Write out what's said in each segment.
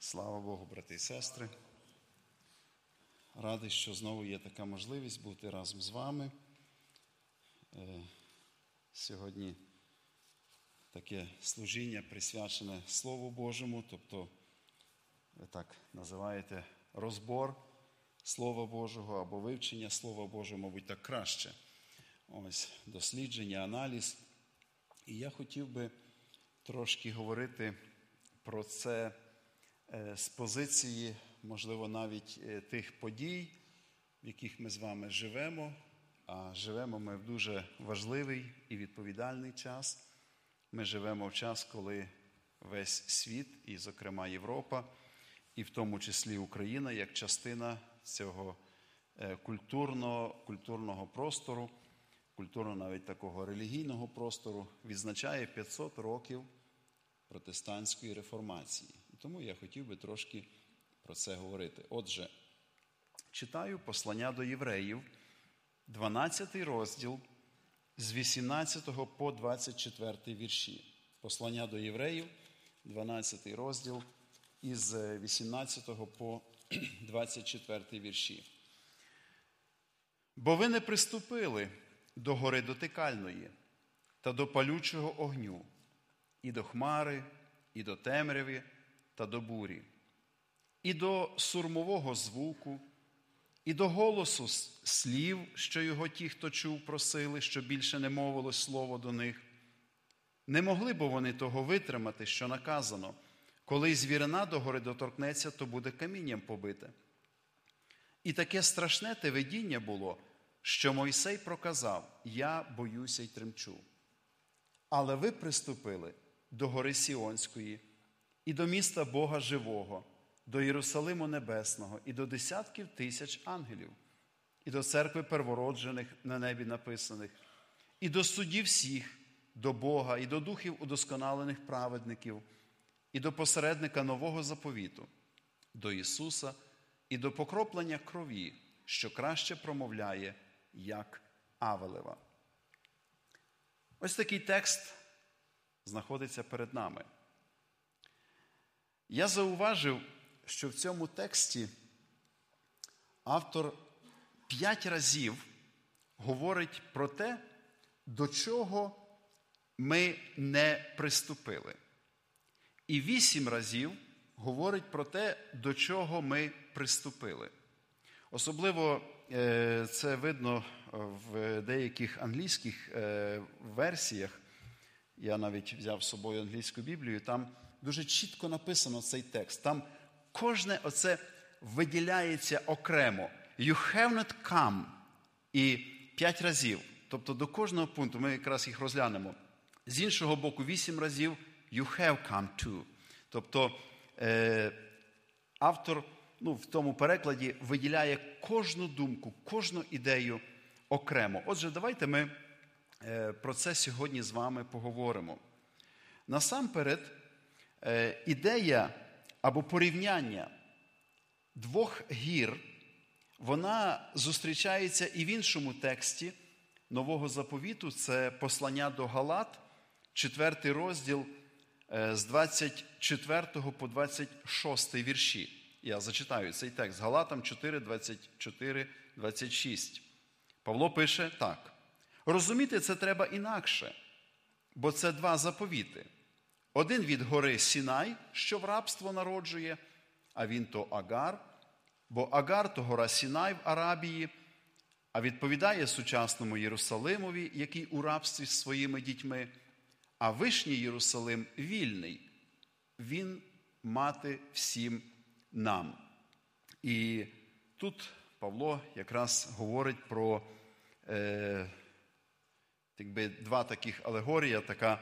Слава Богу, брати і сестри. Радий, що знову є така можливість бути разом з вами. Сьогодні таке служіння присвячене Слову Божому, тобто, ви так називаєте, розбор Слова Божого або вивчення Слова Божого, мабуть, так краще. Ось, дослідження, аналіз. І я хотів би трошки говорити про це з позиції, можливо, навіть тих подій, в яких ми з вами живемо. А живемо ми в дуже важливий і відповідальний час. Ми живемо в час, коли весь світ, і, зокрема, Європа, і в тому числі Україна, як частина цього культурного простору, культурно навіть такого релігійного простору, відзначає 500 років протестантської реформації. І тому я хотів би трошки про це говорити. Отже, читаю послання до євреїв, 12 розділ, з 18 по 24 вірші. Послання до євреїв, 12 розділ, із 18 по 24 вірші. «Бо ви не приступили до гори дотикальної та до палючого огню, і до хмари, і до темряви, та до бурі, і до сурмового звуку, і до голосу слів, що його ті, хто чув, просили, що більше не мовилось слово до них. Не могли б вони того витримати, що наказано, коли й звірина до гори доторкнеться, то буде камінням побите. І таке страшне те видіння було, що Мойсей проказав: я боюся й тремчу. Але ви приступили до гори Сіонської, і до міста Бога живого, до Єрусалиму Небесного, і до десятків тисяч ангелів, і до церкви первороджених на небі написаних, і до судів всіх, до Бога, і до духів удосконалених праведників, і до посередника нового заповіту, до Ісуса, і до покроплення крові, що краще промовляє, як Авелева». Ось такий текст знаходиться перед нами. Я зауважив, що в цьому тексті автор 5 разів говорить про те, до чого ми не приступили. І 8 разів говорить про те, до чого ми приступили. Особливо це видно в деяких англійських версіях. Я навіть взяв з собою англійську Біблію, там дуже чітко написано цей текст. Там кожне оце виділяється окремо. You have not come. І 5 разів. Тобто до кожного пункту, ми якраз їх розглянемо. З іншого боку, 8 разів you have come to. Тобто автор в тому перекладі виділяє кожну думку, кожну ідею окремо. Отже, давайте ми про це сьогодні з вами поговоримо. Насамперед, ідея або порівняння 2 гір, вона зустрічається і в іншому тексті Нового Заповіту. Це послання до Галат, 4 розділ, з 24 по 26 вірші. Я зачитаю цей текст. Галатам 4, 24, 26. Павло пише так. «Розуміти це треба інакше, бо це 2 заповіти. Один від гори Сінай, що в рабство народжує, а він то Агар, бо Агар то гора Сінай в Арабії, а відповідає сучасному Єрусалимові, який у рабстві з своїми дітьми, а вишній Єрусалим вільний, він мати всім нам». І тут Павло якраз говорить про 2 таких алегорія,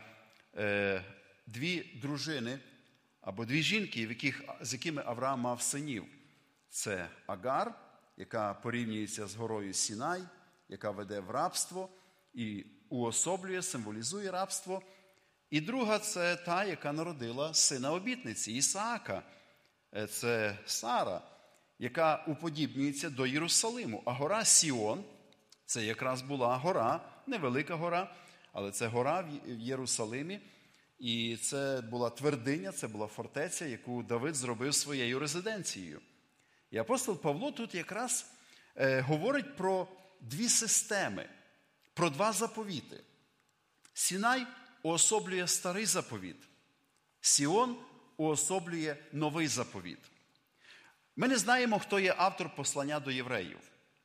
2 дружини або 2 жінки, з якими Авраам мав синів. Це Агар, яка порівнюється з горою Сінай, яка веде в рабство і уособлює, символізує рабство. І друга – це та, яка народила сина обітниці, Ісаака. Це Сара, яка уподібнюється до Єрусалиму. А гора Сіон – це якраз була гора, невелика гора, але це гора в Єрусалимі. І це була твердиня, це була фортеця, яку Давид зробив своєю резиденцією. І апостол Павло тут якраз говорить про дві системи, про два заповіти. Сінай уособлює старий заповіт, Сіон уособлює новий заповіт. Ми не знаємо, хто є автор послання до євреїв.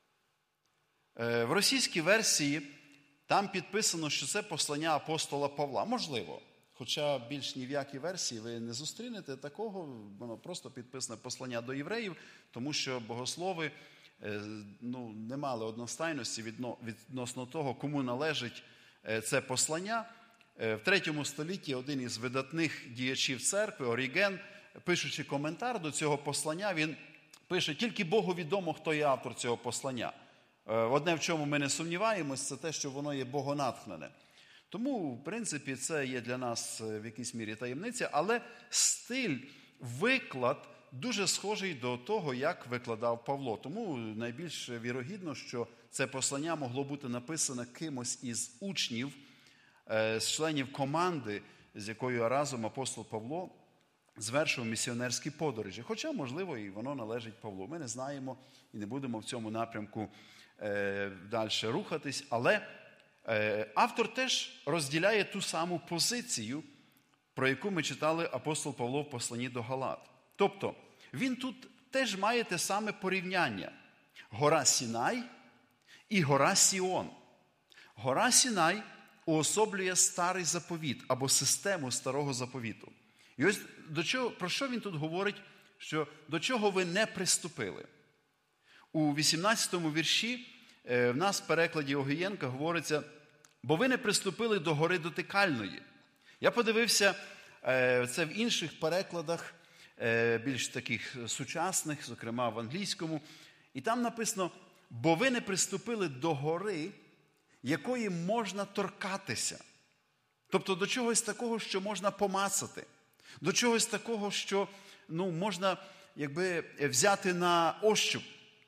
В російській версії там підписано, що це послання апостола Павла. Можливо, хоча більш ні в якій версії ви не зустрінете такого, воно просто підписане послання до євреїв, тому що богослови не мали одностайності відносно того, кому належить це послання. В 3 столітті один із видатних діячів церкви, Оріген, пишучи коментар до цього послання, він пише: тільки Богу відомо, хто є автор цього послання. Одне, в чому ми не сумніваємось, це те, що воно є богонатхнене. Тому, в принципі, це є для нас в якійсь мірі таємниця, але стиль, виклад дуже схожий до того, як викладав Павло. Тому найбільш вірогідно, що це послання могло бути написане кимось із учнів, з членів команди, з якою разом апостол Павло звершував місіонерські подорожі. Хоча, можливо, і воно належить Павлу. Ми не знаємо і не будемо в цьому напрямку далі рухатись. Але автор теж розділяє ту саму позицію, про яку ми читали апостол Павло в посланні до Галат. Тобто, він тут теж має те саме порівняння. Гора Сінай і гора Сіон. Гора Сінай уособлює старий заповіт або систему старого заповіту. І ось про що він тут говорить? Що до чого ви не приступили. У 18-му вірші в нас в перекладі Огієнка говориться: бо ви не приступили до гори дотикальної. Я подивився це в інших перекладах, більш таких сучасних, зокрема в англійському. І там написано: бо ви не приступили до гори, якої можна торкатися. Тобто до чогось такого, що можна помацати. До чогось такого, що можна взяти на ощуп.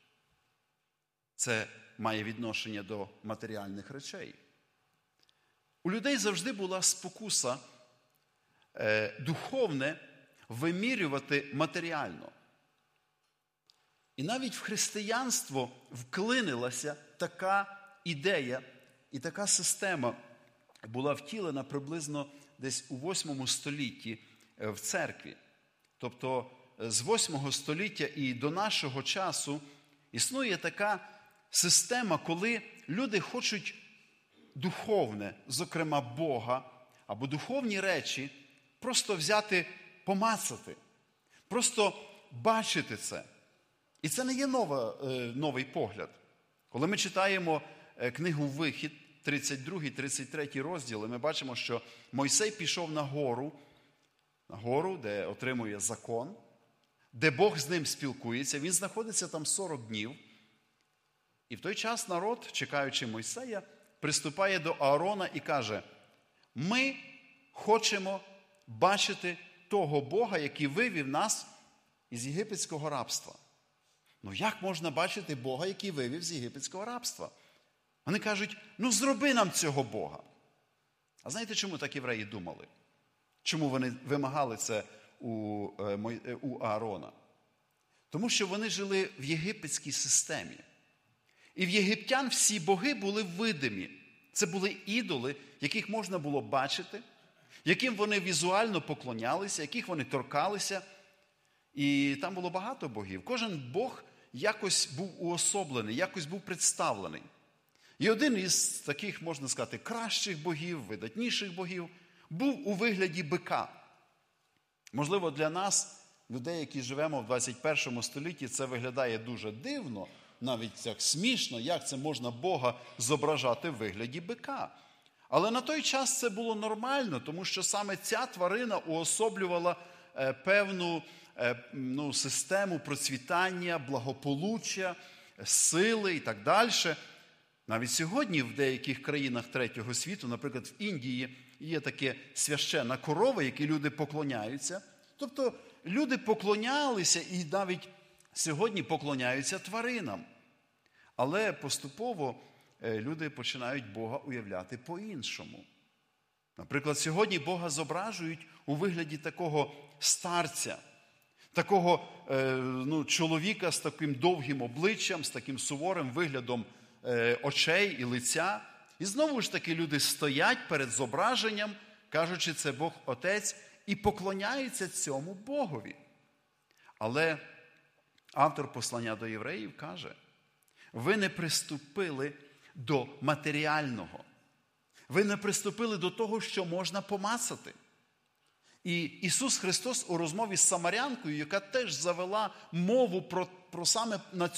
Це має відношення до матеріальних речей. У людей завжди була спокуса духовне вимірювати матеріально. І навіть в християнство вклинилася така ідея і така система була втілена приблизно десь у 8 столітті в церкві. Тобто з 8 століття і до нашого часу існує така система, коли люди хочуть духовне, зокрема Бога, або духовні речі, просто взяти, помацати, просто бачити це. І це не є новий погляд. Коли ми читаємо книгу «Вихід», 32-33 розділи, ми бачимо, що Мойсей пішов на гору, де отримує закон, де Бог з ним спілкується. Він знаходиться там 40 днів. І в той час народ, чекаючи Мойсея, приступає до Аарона і каже: ми хочемо бачити того Бога, який вивів нас із єгипетського рабства. Як можна бачити Бога, який вивів з єгипетського рабства? Вони кажуть: зроби нам цього Бога. А знаєте, чому так євреї думали? Чому вони вимагали це у Аарона? Тому що вони жили в єгипетській системі. І в єгиптян всі боги були видимі. Це були ідоли, яких можна було бачити, яким вони візуально поклонялися, яких вони торкалися. І там було багато богів. Кожен бог якось був уособлений, якось був представлений. І один із таких, можна сказати, кращих богів, видатніших богів, був у вигляді бика. Можливо, для нас, людей, які живемо в 21 столітті, це виглядає дуже дивно, навіть так смішно, як це можна Бога зображати в вигляді бика. Але на той час це було нормально, тому що саме ця тварина уособлювала певну систему процвітання, благополуччя, сили і так далі. Навіть сьогодні в деяких країнах третього світу, наприклад, в Індії, є таке священна корова, якій люди поклоняються. Тобто люди поклонялися і навіть сьогодні поклоняються тваринам. Але поступово люди починають Бога уявляти по-іншому. Наприклад, сьогодні Бога зображують у вигляді такого старця, такого чоловіка з таким довгим обличчям, з таким суворим виглядом очей і лиця. І знову ж таки люди стоять перед зображенням, кажучи, це Бог Отець, і поклоняються цьому Богові. Але автор послання до євреїв каже, ви не приступили до матеріального. Ви не приступили до того, що можна помацати. І Ісус Христос у розмові з самарянкою, яка теж завела мову про саме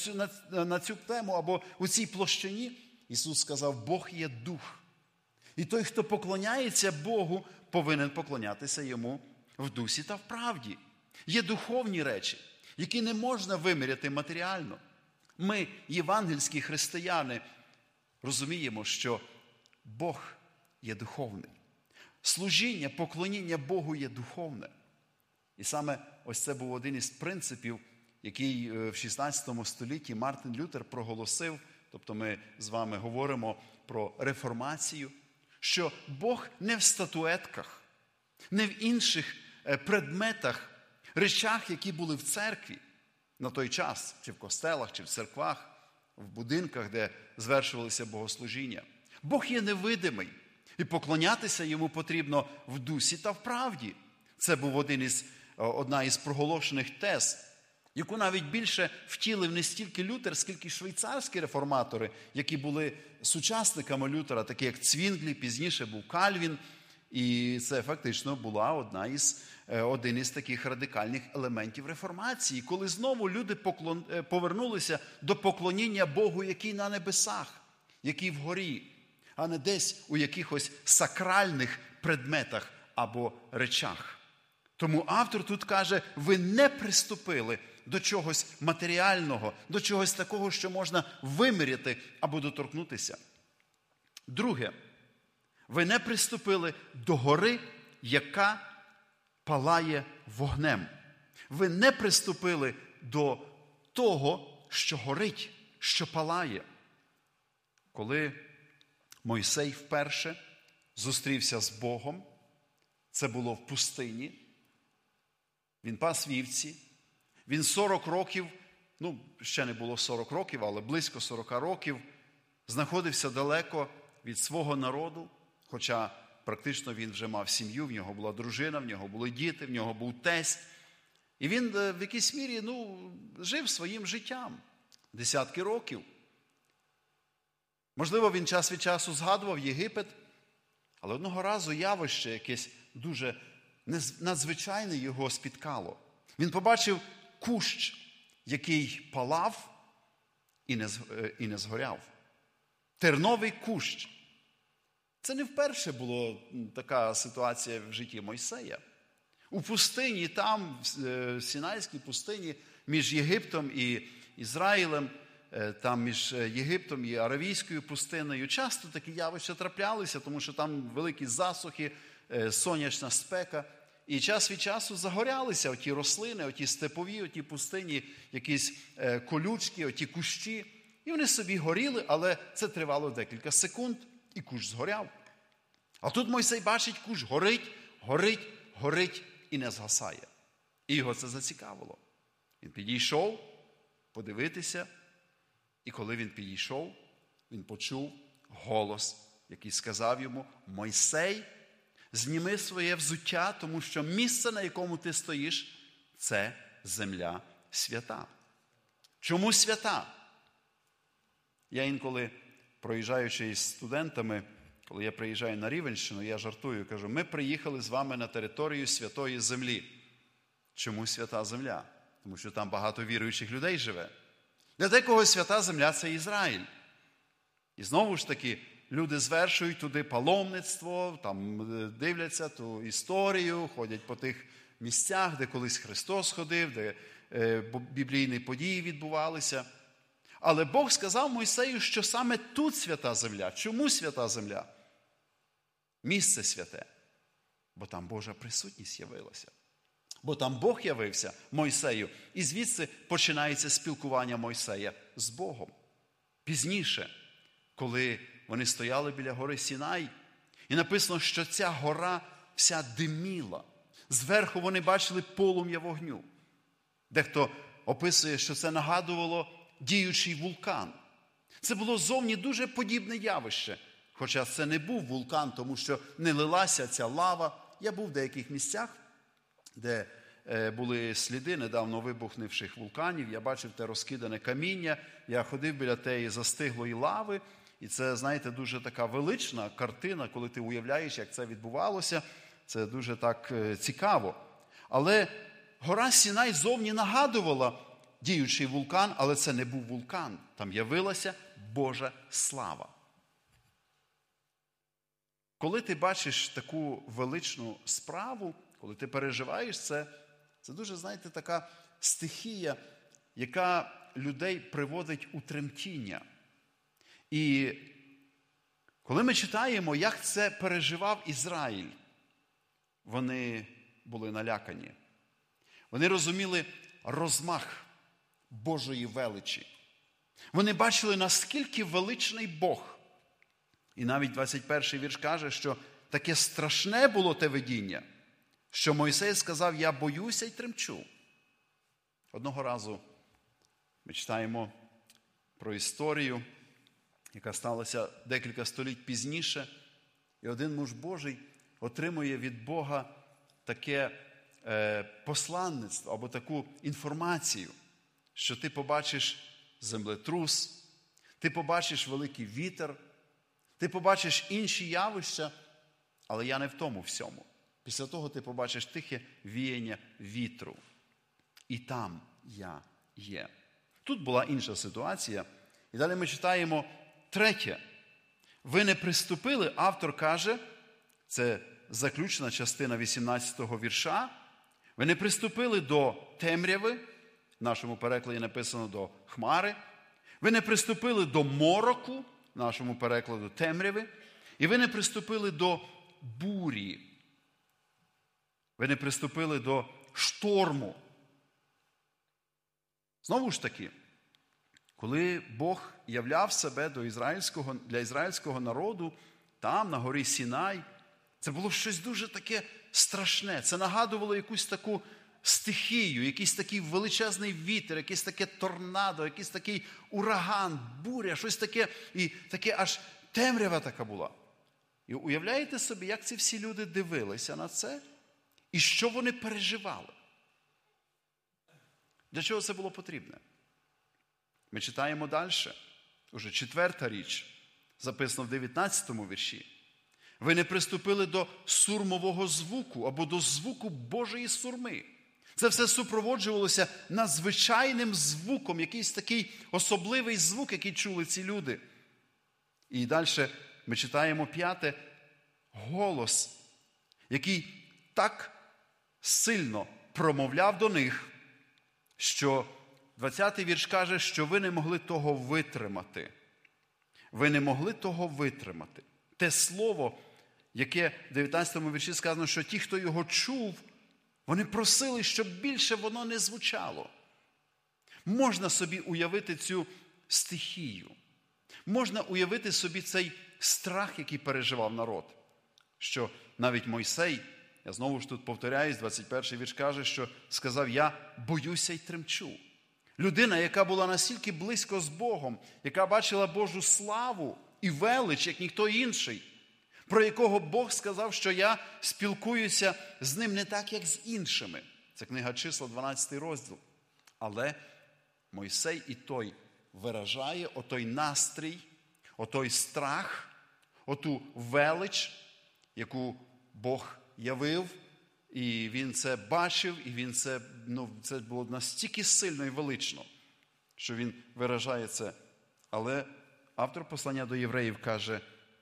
на цю тему або у цій площині, Ісус сказав, Бог є дух. І той, хто поклоняється Богу, повинен поклонятися Йому в дусі та в правді. Є духовні речі, які не можна виміряти матеріально. Ми, євангельські християни, розуміємо, що Бог є духовний. Служіння, поклоніння Богу є духовне. І саме ось це був один із принципів, який в 16 столітті Мартин Лютер проголосив, тобто ми з вами говоримо про реформацію, що Бог не в статуетках, не в інших предметах, речах, які були в церкві на той час, чи в костелах, чи в церквах, в будинках, де звершувалися богослужіння. Бог є невидимий, і поклонятися Йому потрібно в дусі та в правді. Це був одна із проголошених тез, яку навіть більше втілив не стільки Лютер, скільки швейцарські реформатори, які були сучасниками Лютера, такі як Цвінглі, пізніше був Кальвін. І це фактично була один із таких радикальних елементів реформації, коли знову люди повернулися до поклоніння Богу, який на небесах, який вгорі, а не десь у якихось сакральних предметах або речах. Тому автор тут каже, ви не приступили до чогось матеріального, до чогось такого, що можна виміряти або доторкнутися. Друге, ви не приступили до гори, яка палає вогнем. Ви не приступили до того, що горить, що палає. Коли Мойсей вперше зустрівся з Богом, це було в пустині, він пас вівці, він 40 років, ще не було 40 років, але близько 40 років, знаходився далеко від свого народу, хоча практично він вже мав сім'ю, в нього була дружина, в нього були діти, в нього був тесть. І він в якійсь мірі жив своїм життям десятки років. Можливо, він час від часу згадував Єгипет, але одного разу явище якесь дуже надзвичайне його спіткало. Він побачив кущ, який палав і не згоряв. Терновий кущ. Це не вперше була така ситуація в житті Мойсея. У пустині, там, в Сінайській пустині, між Єгиптом і Ізраїлем, там між Єгиптом і Аравійською пустиною, часто такі явища траплялися, тому що там великі засухи, сонячна спека. І час від часу загорялися оті рослини, оті степові, оті пустині, якісь колючки, оті кущі. І вони собі горіли, але це тривало декілька секунд, і кущ згоряв. А тут Мойсей бачить, кущ горить і не згасає. І його це зацікавило. Він підійшов подивитися, і коли він підійшов, він почув голос, який сказав йому: Мойсей, зніми своє взуття, тому що місце, на якому ти стоїш, це земля свята. Чому свята? Я інколи, проїжджаючи із студентами, коли я приїжджаю на Рівненщину, я жартую, кажу: ми приїхали з вами на територію святої землі. Чому свята земля? Тому що там багато віруючих людей живе. Для декого свята земля – це Ізраїль. І знову ж таки, люди звершують туди паломництво, там дивляться ту історію, ходять по тих місцях, де колись Христос ходив, де біблійні події відбувалися. Але Бог сказав Мойсею, що саме тут свята земля. Чому свята земля? Місце святе. Бо там Божа присутність явилася. Бо там Бог явився Мойсею. І звідси починається спілкування Мойсея з Богом. Пізніше, коли вони стояли біля гори Сінай, І написано, що ця гора вся диміла. Зверху вони бачили полум'я вогню. Дехто описує, що це нагадувало діючий вулкан. Це було зовні дуже подібне явище. Хоча це не був вулкан, тому що не лилася ця лава. Я був в деяких місцях, де були сліди недавно вибухнувших вулканів. Я бачив те розкидане каміння. Я ходив біля тієї застиглої лави. І це, знаєте, дуже така велична картина, коли ти уявляєш, як це відбувалося. Це дуже так цікаво. Але гора Сінай зовні нагадувала діючий вулкан, але це не був вулкан. Там явилася Божа слава. Коли ти бачиш таку величну справу, коли ти переживаєш це дуже, знаєте, така стихія, яка людей приводить у тремтіння. І коли ми читаємо, як це переживав Ізраїль, вони були налякані. Вони розуміли розмах Божої величі. Вони бачили, наскільки величний Бог. І навіть 21-й вірш каже, що таке страшне було те видіння, що Мойсей сказав: «Я боюся й тремчу». Одного разу ми читаємо про історію, яка сталася декілька століть пізніше. І один муж Божий отримує від Бога таке посланництво або таку інформацію, що ти побачиш землетрус, ти побачиш великий вітер, ти побачиш інші явища, але я не в тому всьому. Після того ти побачиш тихе віяння вітру. І там я є. Тут була інша ситуація. І далі ми читаємо третє. Ви не приступили, автор каже, це заключна частина 18-го вірша, ви не приступили до темряви, в нашому перекладі написано до хмари, ви не приступили до мороку, в нашому перекладу темряви, і ви не приступили до бурі. Ви не приступили до шторму. Знову ж таки, коли Бог являв себе для ізраїльського народу, там, на горі Сінай, це було щось дуже таке страшне. Це нагадувало якусь таку стихію, якийсь такий величезний вітер, якийсь таке торнадо, якийсь такий ураган, буря, щось таке, і таке аж темрява така була. І уявляєте собі, як ці всі люди дивилися на це, і що вони переживали? Для чого це було потрібне? Ми читаємо далі, уже 4-та річ, записано в 19-му вірші. Ви не приступили до сурмового звуку або до звуку Божої сурми. Це все супроводжувалося надзвичайним звуком, якийсь такий особливий звук, який чули ці люди. І далі ми читаємо 5-те, голос, який так сильно промовляв до них, що 20-й вірш каже, що ви не могли того витримати. Ви не могли того витримати. Те слово, яке в 19-му вірші сказано, що ті, хто його чув, вони просили, щоб більше воно не звучало. Можна собі уявити цю стихію. Можна уявити собі цей страх, який переживав народ. Що навіть Мойсей, я знову ж тут повторяюсь, 21-й вірш каже, що сказав: «Я боюся й тремчу». Людина, яка була настільки близько з Богом, яка бачила Божу славу і велич, як ніхто інший, про якого Бог сказав, що я спілкуюся з ним не так, як з іншими. Це книга Числа, 12 розділ. Але Мойсей і той виражає отой настрій, отой страх, оту велич, яку Бог явив, і він це бачив, і він це було настільки сильно і велично, що він виражає це. Але автор послання до євреїв каже: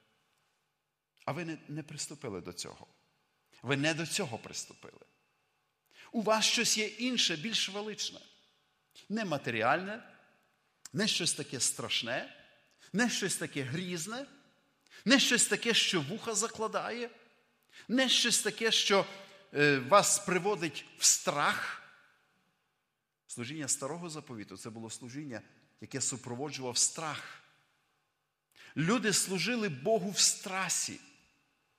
а ви не приступили до цього. Ви не до цього приступили. У вас щось є інше, більш величне. Не матеріальне, не щось таке страшне, не щось таке грізне, не щось таке, що вуха закладає, не щось таке, що вас приводить в страх. Служіння Старого Заповіту – це було служіння, яке супроводжував страх. Люди служили Богу в страсі.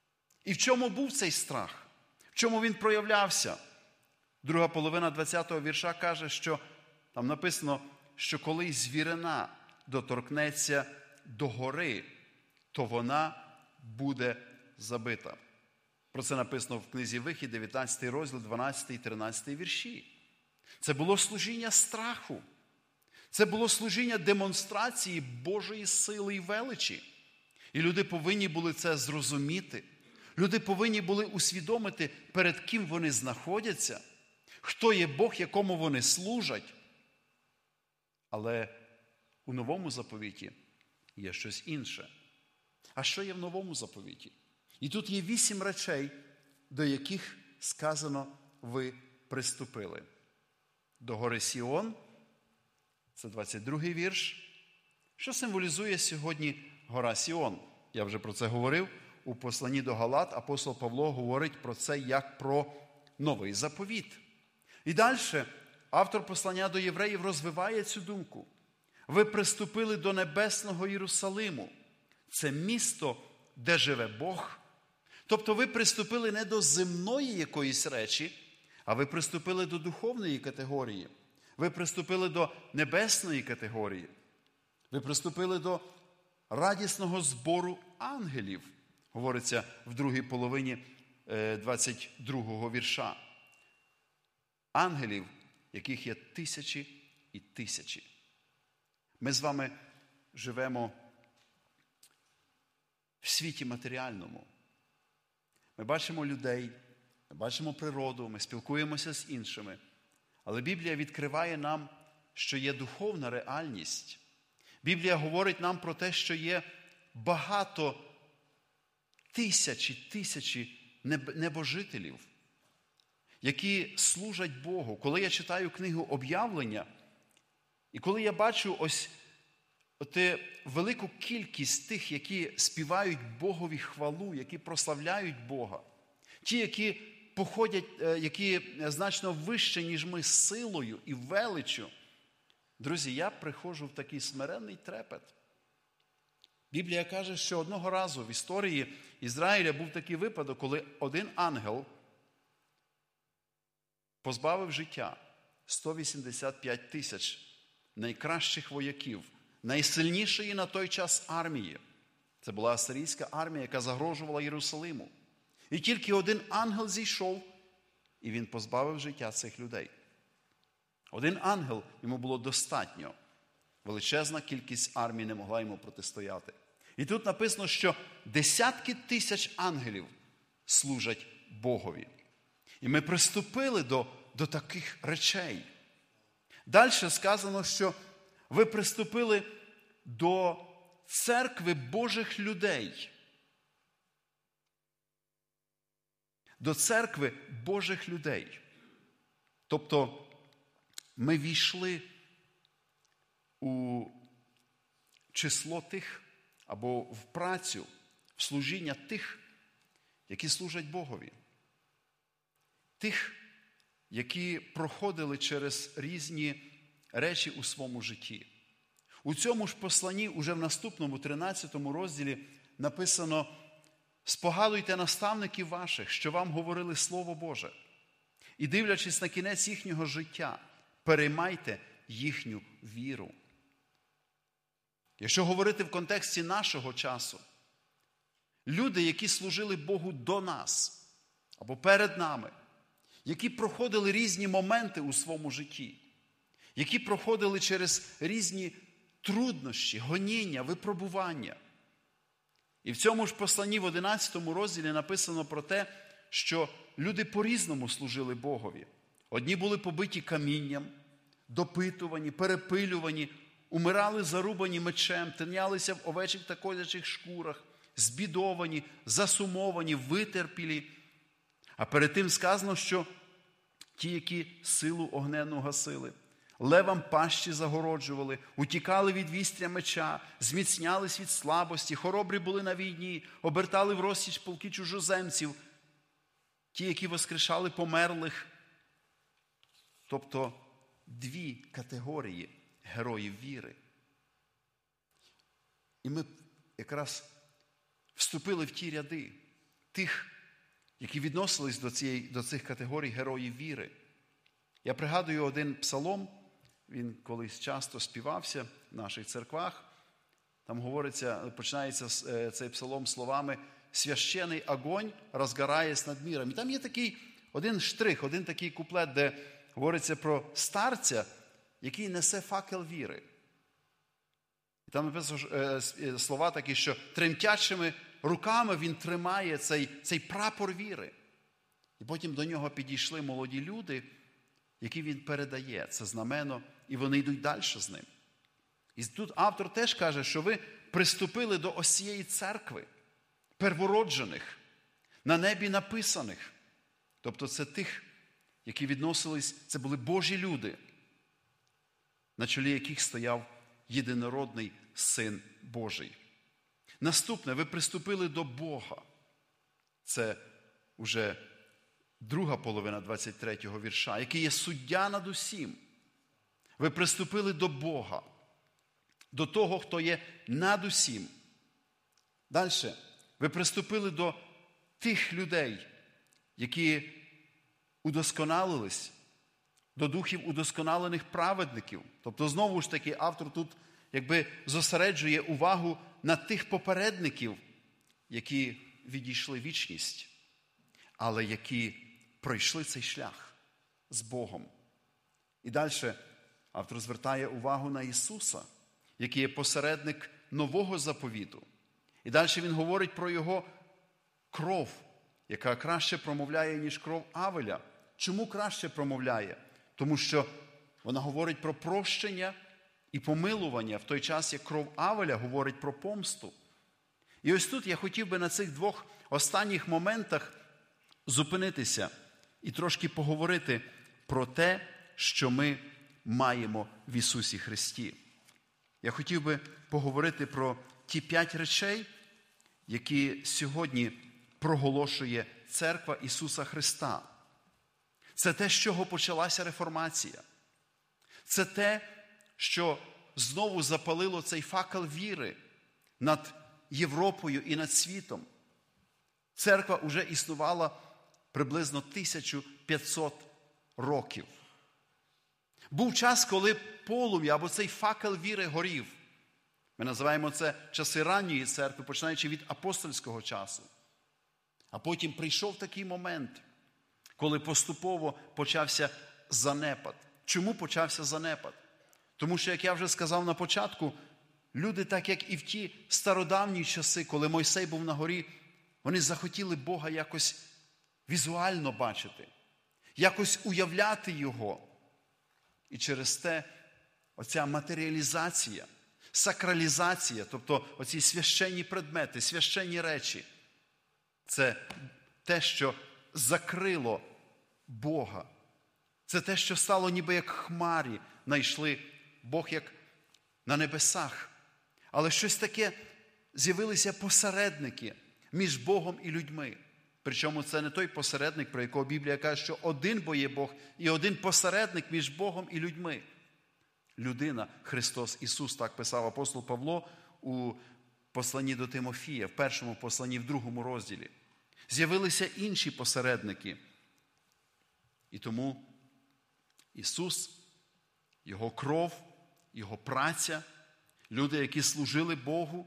І в чому був цей страх? В чому він проявлявся? Друга половина 20-го вірша каже, що там написано, що коли звірина доторкнеться до гори, то вона буде забита. Про це написано в книзі Вихід, 19 розділ, 12 і 13 вірші. Це було служіння страху. Це було служіння демонстрації Божої сили і величі. І люди повинні були це зрозуміти. Люди повинні були усвідомити, перед ким вони знаходяться, хто є Бог, якому вони служать. Але у новому заповіті є щось інше. А що є в новому заповіті? І тут є 8 речей, до яких сказано ви приступили. До гори Сіон, це 22-й вірш. Що символізує сьогодні гора Сіон? Я вже про це говорив. У посланні до Галат апостол Павло говорить про це як про новий заповіт. І далі автор послання до євреїв розвиває цю думку. Ви приступили до небесного Єрусалиму. Це місто, де живе Бог. Тобто ви приступили не до земної якоїсь речі, а ви приступили до духовної категорії. Ви приступили до небесної категорії. Ви приступили до радісного збору ангелів, говориться в другій половині 22-го вірша. Ангелів, яких є тисячі і тисячі. Ми з вами живемо в світі матеріальному. Ми бачимо людей, ми бачимо природу, ми спілкуємося з іншими. Але Біблія відкриває нам, що є духовна реальність. Біблія говорить нам про те, що є багато тисячі небожителів, які служать Богу. Коли я читаю книгу «Об'явлення», і коли я бачу ось велику кількість тих, які співають Богові хвалу, які прославляють Бога, ті, які походять, які значно вище, ніж ми, силою і величчю, друзі, я приходжу в такий смиренний трепет. Біблія каже, що одного разу в історії Ізраїля був такий випадок, коли один ангел позбавив життя 185 тисяч найкращих вояків, найсильнішої на той час армії. Це була асирійська армія, яка загрожувала Єрусалиму. І тільки один ангел зійшов, і він позбавив життя цих людей. Один ангел, йому було достатньо. Величезна кількість армій не могла йому протистояти. І тут написано, що десятки тисяч ангелів служать Богові. І ми приступили до таких речей. Далі сказано, що ви приступили до церкви Божих людей. До церкви Божих людей. Тобто ми війшли у число тих, або в працю, в служіння тих, які служать Богові. Тих, які проходили через різні речі у своєму житті. У цьому ж посланні, уже в наступному 13 розділі, написано: «Спогадуйте наставників ваших, що вам говорили Слово Боже, і, дивлячись на кінець їхнього життя, переймайте їхню віру». Якщо говорити в контексті нашого часу, люди, які служили Богу до нас, або перед нами, які проходили різні моменти у своєму житті, які проходили через різні труднощі, гоніння, випробування. І в цьому ж посланні в 11 розділі написано про те, що люди по-різному служили Богові. Одні були побиті камінням, допитувані, перепилювані, умирали зарубані мечем, тинялися в овечих та козячих шкурах, збідовані, засумовані, витерпілі. А перед тим сказано, що ті, які силу огненну гасили, левам пащі загороджували, утікали від вістря меча, зміцнялись від слабості, хоробрі були на війні, обертали в розсіч полки чужоземців, ті, які воскрешали померлих. Тобто дві категорії героїв віри. І ми якраз вступили в ті ряди. тих, які відносились до цих категорій героїв віри. Я пригадую один псалом, він колись часто співався в наших церквах. Там починається цей псалом словами «Священий огонь розгорається над миром». І там є такий один штрих, один такий куплет, де говориться про старця, який несе факел віри. І там написано слова такі, що тремтячими руками він тримає цей прапор віри. І потім до нього підійшли молоді люди, які він передає це знамено, і вони йдуть далі з ним. І тут автор теж каже, що ви приступили до ось цієї церкви, первороджених, на небі написаних. Тобто це тих, які відносились, це були Божі люди, на чолі яких стояв єдинородний Син Божий. Наступне, ви приступили до Бога. Це вже друга половина 23-го вірша, який є суддя над усім. Ви приступили до Бога, до того, хто є над усім. Далі, ви приступили до тих людей, які удосконалились, до духів удосконалених праведників. Тобто, знову ж таки, автор тут зосереджує увагу на тих попередників, які відійшли вічність, але які пройшли цей шлях з Богом. І далі автор звертає увагу на Ісуса, який є посередник нового заповіту. І далі він говорить про Його кров, яка краще промовляє, ніж кров Авеля. Чому краще промовляє? Тому що вона говорить про прощення і помилування, в той час, як кров Авеля говорить про помсту. І ось тут я хотів би на цих двох останніх моментах зупинитися і трошки поговорити про те, що ми маємо в Ісусі Христі. Я хотів би поговорити про ті 5 речей, які сьогодні проголошує Церква Ісуса Христа. Це те, з чого почалася реформація. Це те, що знову запалило цей факел віри над Європою і над світом. Церква вже існувала приблизно 1500 років. Був час, коли полум'я або цей факел віри горів. Ми називаємо це часи ранньої церкви, починаючи від апостольського часу. А потім прийшов такий момент, коли поступово почався занепад. Чому почався занепад? Тому що, як я вже сказав на початку, люди, так як і в ті стародавні часи, коли Мойсей був на горі, вони захотіли Бога якось візуально бачити, якось уявляти Його. І через те оця матеріалізація, сакралізація, тобто оці священні предмети, священні речі, це те, що закрило Бога. Це те, що стало ніби як хмарі, найшли Бог як на небесах. Але щось таке, з'явилися посередники між Богом і людьми. Причому це не той посередник, про якого Біблія каже, що один бо є Бог і один посередник між Богом і людьми. Людина, Христос Ісус, так писав апостол Павло у посланні до Тимофія, в першому посланні, в 2 розділі. З'явилися інші посередники. І тому Ісус, Його кров, Його праця, люди, які служили Богу,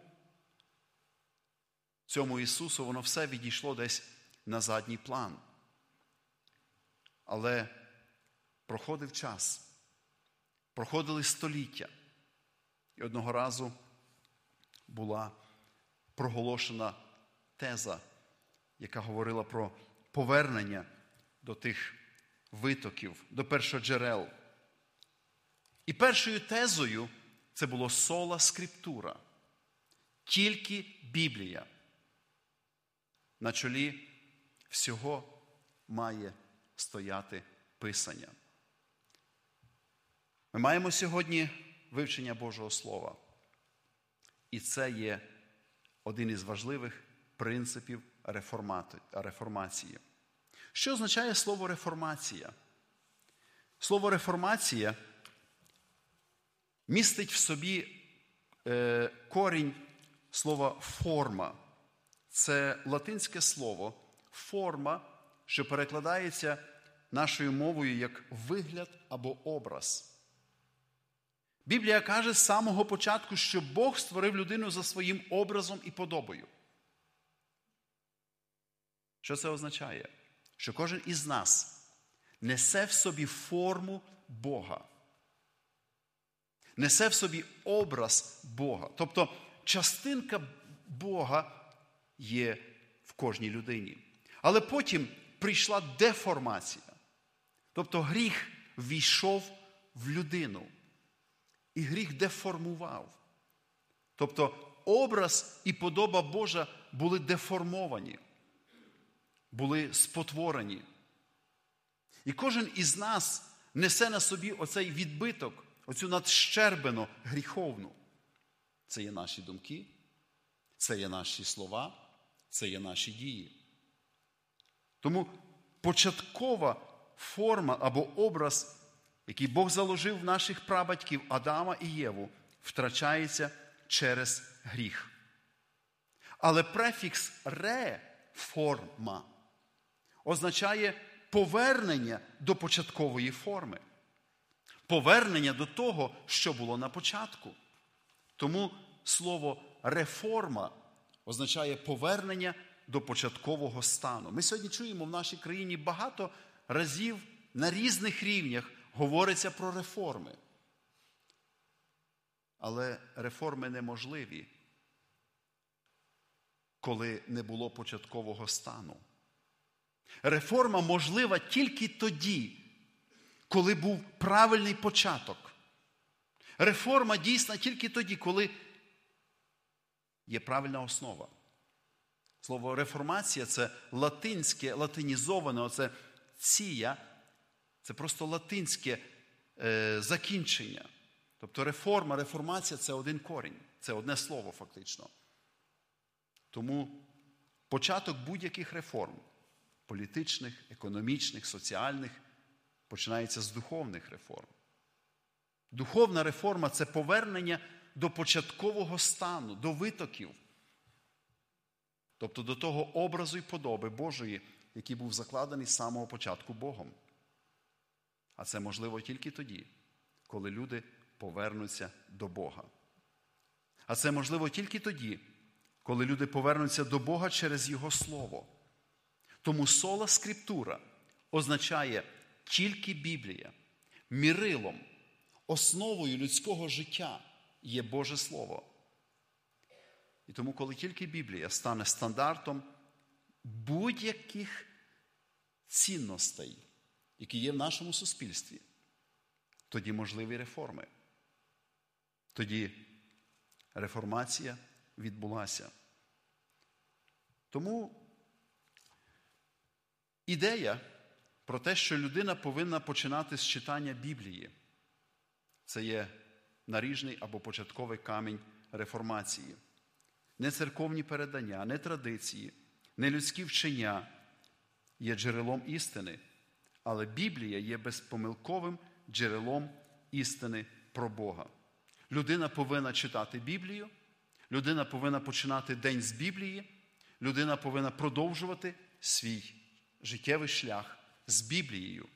цьому Ісусу, воно все відійшло десь на задній план. Але проходив час, проходили століття. І одного разу була проголошена теза, яка говорила про повернення до тих витоків, до першоджерел. І першою тезою це було сола скриптура. Тільки Біблія. На чолі всього має стояти Писання. Ми маємо сьогодні вивчення Божого Слова. І це є один із важливих принципів реформації. Що означає слово реформація? Слово реформація містить в собі корінь слова форма. це латинське слово, форма, що перекладається нашою мовою як вигляд або образ. Біблія каже з самого початку, що Бог створив людину за своїм образом і подобою. Що це означає? Що кожен із нас несе в собі форму Бога. Несе в собі образ Бога. Тобто частинка Бога є в кожній людині. Але потім прийшла деформація. Тобто гріх ввійшов в людину. І гріх деформував. Тобто образ і подоба Божа були деформовані, були спотворені. І кожен із нас несе на собі оцей відбиток, оцю надщербину гріховну. Це є наші думки, це є наші слова, це є наші дії. Тому початкова форма або образ, який Бог заложив в наших прабатьків Адама і Єву, втрачається через гріх. Але префікс «реформа» означає повернення до початкової форми. Повернення до того, що було на початку. Тому слово «реформа» означає повернення до початкового стану. Ми сьогодні чуємо в нашій країні багато разів на різних рівнях говориться про реформи. Але реформи неможливі, коли не було початкового стану. Реформа можлива тільки тоді, коли був правильний початок. Реформа дійсна тільки тоді, коли є правильна основа. Слово реформація – це латинське, латинізоване, оце «ція», це просто латинське закінчення. Тобто реформа, реформація – це один корінь, це одне слово фактично. Тому початок будь-яких реформ – політичних, економічних, соціальних – починається з духовних реформ. Духовна реформа – це повернення до початкового стану, до витоків. Тобто до того образу і подоби Божої, який був закладений з самого початку Богом. А це можливо тільки тоді, коли люди повернуться до Бога. А це можливо тільки тоді, коли люди повернуться до Бога через Його Слово. Тому сола скриптура означає тільки Біблія. Мірилом, основою людського життя є Боже Слово. І тому, коли тільки Біблія стане стандартом будь-яких цінностей, які є в нашому суспільстві, тоді можливі реформи. Тоді реформація відбулася. Тому ідея про те, що людина повинна починати з читання Біблії, це є наріжний або початковий камінь реформації. Не церковні передання, не традиції, не людські вчення є джерелом істини, але Біблія є безпомилковим джерелом істини про Бога. Людина повинна читати Біблію, людина повинна починати день з Біблії, людина повинна продовжувати свій життєвий шлях з Біблією.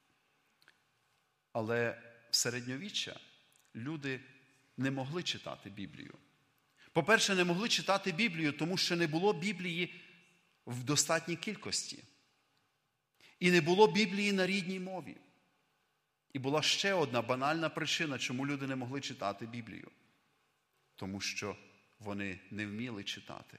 Але в середньовіччя люди не могли читати Біблію. По-перше, не могли читати Біблію, тому що не було Біблії в достатній кількості. І не було Біблії на рідній мові. І була ще одна банальна причина, чому люди не могли читати Біблію. Тому що вони не вміли читати.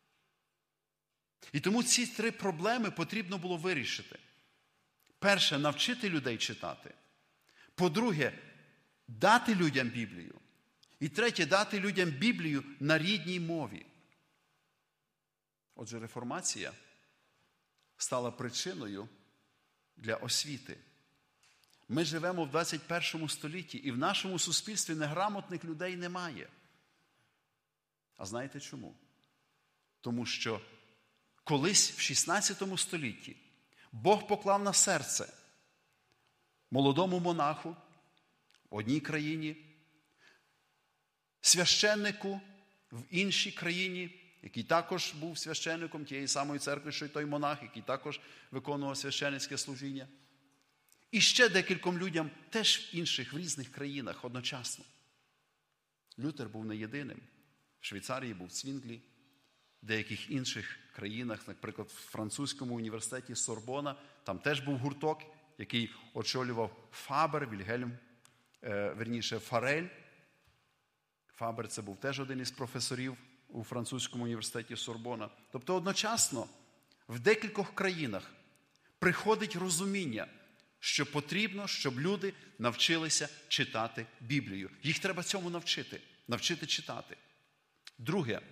І тому ці три проблеми потрібно було вирішити. Перше, навчити людей читати. По-друге, дати людям Біблію. І третє, дати людям Біблію на рідній мові. Отже, реформація стала причиною для освіти. Ми живемо в 21 столітті, і в нашому суспільстві неграмотних людей немає. А знаєте чому? Тому що колись в 16 столітті Бог поклав на серце молодому монаху в одній країні, священнику в іншій країні який також був священником тієї самої церкви, що й той монах, який також виконував священницьке служіння. І ще декільком людям, теж в інших, в різних країнах одночасно. Лютер був не єдиним. В Швейцарії був Цвінглі, в деяких інших країнах, наприклад, в французькому університеті Сорбона, там теж був гурток, який очолював Фабер, Фарель. Фабер – це був теж один із професорів у французькому університеті Сорбона. Тобто одночасно в декількох країнах приходить розуміння, що потрібно, щоб люди навчилися читати Біблію. Їх треба цьому навчити читати. Друге,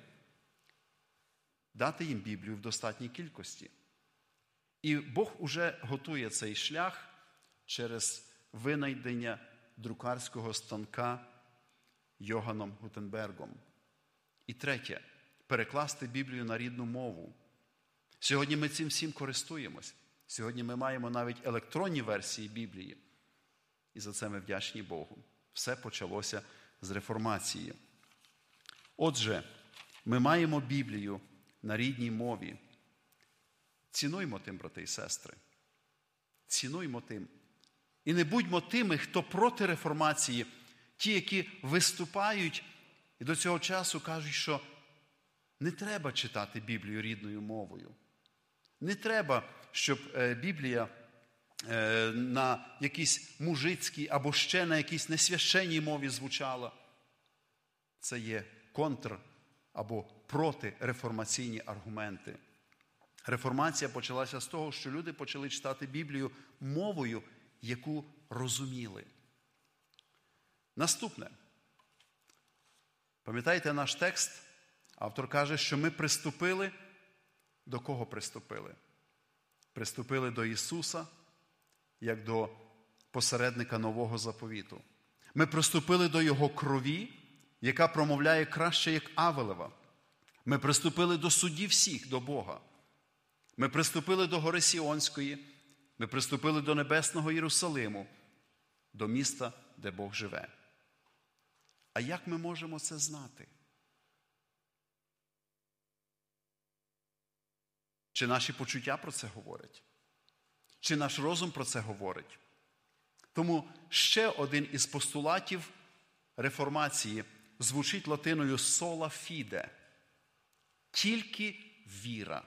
дати їм Біблію в достатній кількості. І Бог уже готує цей шлях через винайдення друкарського станка Йоганном Гутенбергом. І третє, перекласти Біблію на рідну мову. Сьогодні ми цим всім користуємось. Сьогодні ми маємо навіть електронні версії Біблії. І за це ми вдячні Богу. Все почалося з реформації. Отже, ми маємо Біблію на рідній мові. Цінуймо тим, брати і сестри. Цінуймо тим. І не будьмо тими, хто проти реформації, ті, які виступають і до цього часу кажуть, що не треба читати Біблію рідною мовою. Не треба, щоб Біблія на якійсь мужицькій або ще на якійсь несвященній мові звучала. Це є контр або протиреформаційні аргументи. Реформація почалася з того, що люди почали читати Біблію мовою, яку розуміли. Наступне. Пам'ятаєте наш текст? Автор каже, що ми приступили. До кого приступили? Приступили до Ісуса, як до посередника Нового заповіту. Ми приступили до Його крові, яка промовляє краще, як Авелева. Ми приступили до судді всіх, до Бога. Ми приступили до гори Сіонської, ми приступили до небесного Єрусалиму, до міста, де Бог живе. А як ми можемо це знати? Чи наші почуття про це говорять? Чи наш розум про це говорить? Тому ще один із постулатів реформації звучить латиною «sola fide» – «тільки віра».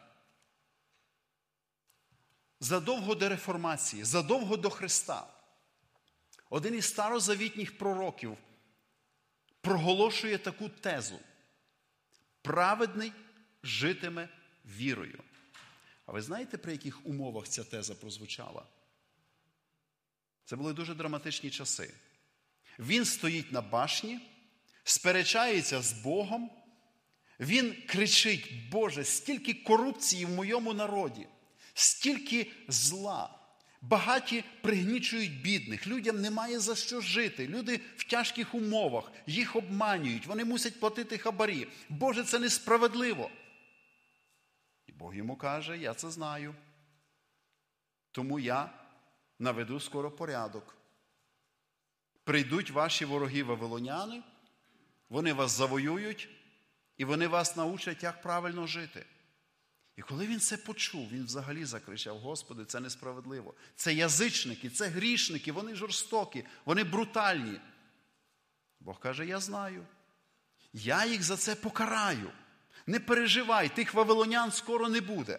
Задовго до реформації, задовго до Христа, один із старозавітніх пророків проголошує таку тезу: праведний житиме вірою. А ви знаєте, при яких умовах ця теза прозвучала? Це були дуже драматичні часи. Він стоїть на башні, сперечається з Богом, він кричить: Боже, стільки корупції в моєму народі, стільки зла, багаті пригнічують бідних, людям немає за що жити, люди в тяжких умовах, їх обманюють, вони мусять платити хабарі. Боже, це несправедливо. І Бог йому каже: я це знаю, тому я наведу скоро порядок. Прийдуть ваші вороги вавилоняни, вони вас завоюють, і вони вас научать, як правильно жити. І коли він це почув, він взагалі закричав: Господи, це несправедливо. Це язичники, це грішники, вони жорстокі, вони брутальні. Бог каже: я знаю. Я їх за це покараю. Не переживай, тих вавилонян скоро не буде.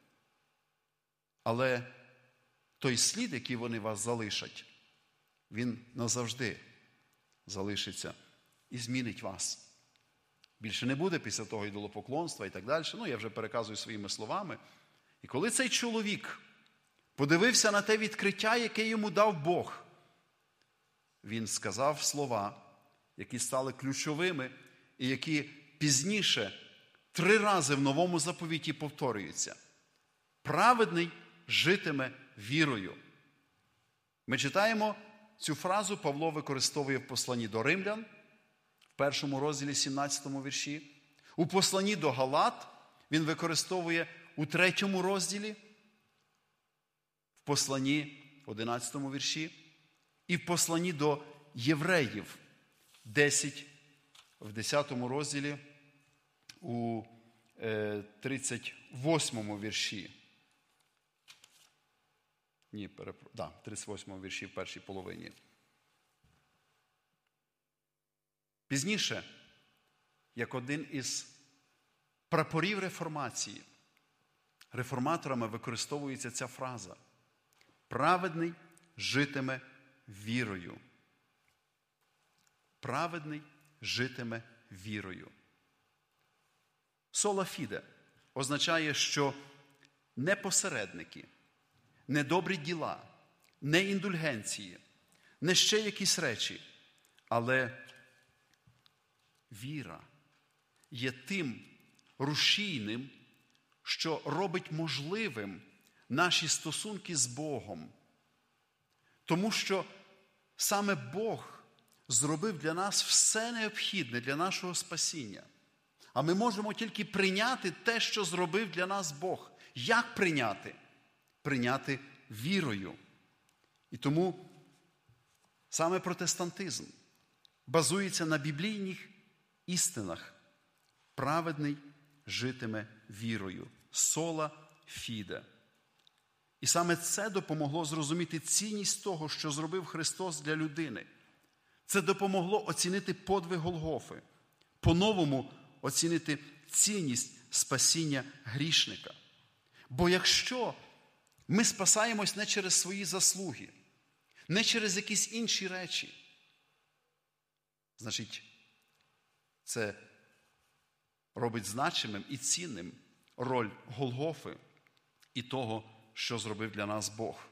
Але той слід, який вони вас залишать, він назавжди залишиться і змінить вас. Більше не буде після того ідолопоклонства і так далі. Я вже переказую своїми словами. І коли цей чоловік подивився на те відкриття, яке йому дав Бог, він сказав слова, які стали ключовими і які пізніше 3 рази в Новому заповіті повторюються. Праведний житиме вірою. Ми читаємо цю фразу, Павло використовує в посланні до Римлян, в 1 розділі 17 вірші. У посланні до Галат він використовує у 3 розділі, в посланні 11 вірші і в посланні до Євреїв в 10 розділі у 38 вірші. 38 вірші в першій половині. Пізніше, як один із прапорів реформації, реформаторами використовується ця фраза: праведний житиме вірою. Праведний житиме вірою. Сола фіде означає, що не посередники, не добрі діла, не індульгенції, не ще якісь речі, але віра є тим рушійним, що робить можливим наші стосунки з Богом. Тому що саме Бог зробив для нас все необхідне для нашого спасіння. А ми можемо тільки прийняти те, що зробив для нас Бог. Як прийняти? Прийняти вірою. І тому саме протестантизм базується на біблійних істинах. Праведний житиме вірою. Сола фіде. І саме це допомогло зрозуміти цінність того, що зробив Христос для людини. Це допомогло оцінити подвиг Голгофи, по-новому оцінити цінність спасіння грішника. Бо якщо ми спасаємось не через свої заслуги, не через якісь інші речі, значить, це робить значимим і цінним роль Голгофи і того, що зробив для нас Бог.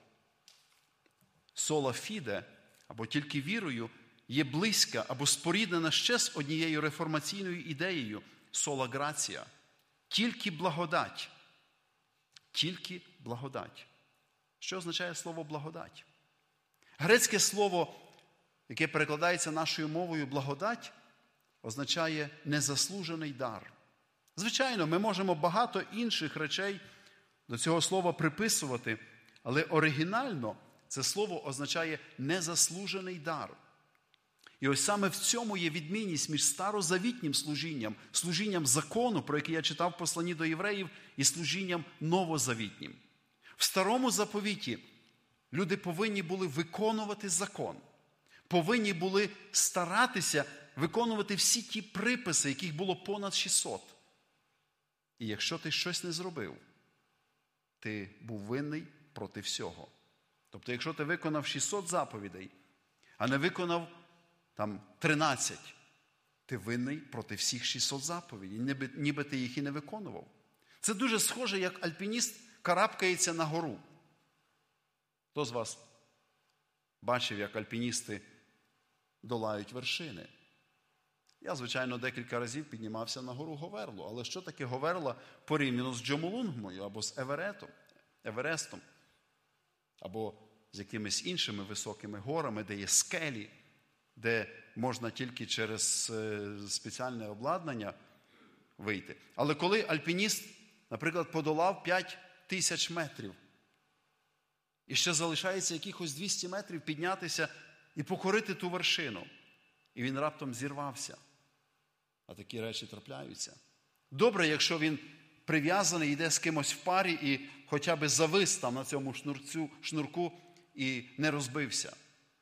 Сола фіде, або тільки вірою, є близька або споріднена ще з однією реформаційною ідеєю – сола грація. Тільки благодать. Тільки благодать. Що означає слово благодать? Грецьке слово, яке перекладається нашою мовою благодать, означає незаслужений дар. Звичайно, ми можемо багато інших речей до цього слова приписувати, але оригінально це слово означає незаслужений дар. І ось саме в цьому є відмінність між старозавітнім служінням, служінням закону, про яке я читав в посланні до євреїв, і служінням новозавітнім. В старому заповіті люди повинні були виконувати закон, повинні були старатися виконувати всі ті приписи, яких було понад 600. І якщо ти щось не зробив, ти був винний проти всього. Тобто, якщо ти виконав 600 заповідей, а не виконав 13, ти винний проти всіх 600 заповідей, ніби ти їх і не виконував. Це дуже схоже, як альпініст карабкається на гору. Хто з вас бачив, як альпіністи долають вершини? Я, звичайно, декілька разів піднімався на гору Говерлу. Але що таке Говерла порівняно з Джомолунгмою або з Еверестом? Або з якимись іншими високими горами, де є скелі, де можна тільки через спеціальне обладнання вийти. Але коли альпініст, наприклад, подолав 5000 метрів, і ще залишається якихось 200 метрів піднятися і покорити ту вершину, і він раптом зірвався. А такі речі трапляються. Добре, якщо він прив'язаний, йде з кимось в парі і хоча б завис там на цьому шнурку і не розбився.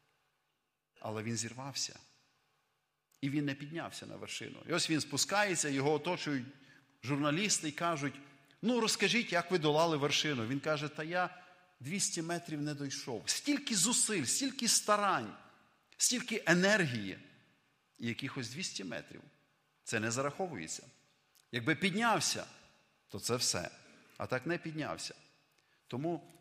Але він зірвався. І він не піднявся на вершину. І ось він спускається, його оточують журналісти і кажуть: ну розкажіть, як ви долали вершину. Він каже: та я 200 метрів не дійшов. Стільки зусиль, стільки старань, стільки енергії. І якихось 200 метрів. Це не зараховується. Якби піднявся, то це все. А так не піднявся. Тому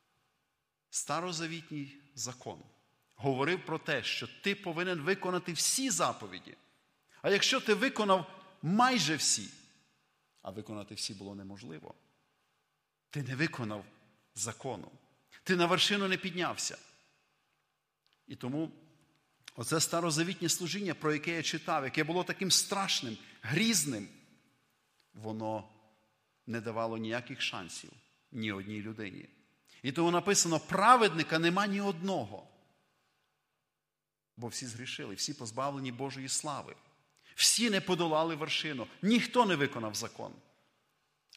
старозавітній закон говорив про те, що ти повинен виконати всі заповіді. А якщо ти виконав майже всі, а виконати всі було неможливо, ти не виконав закону. Ти на вершину не піднявся. І тому оце старозавітнє служіння, про яке я читав, яке було таким страшним, грізним, воно не давало ніяких шансів ні одній людині. І тому написано: праведника нема ні одного. Бо всі згрішили, всі позбавлені Божої слави. Всі не подолали вершину. Ніхто не виконав закон.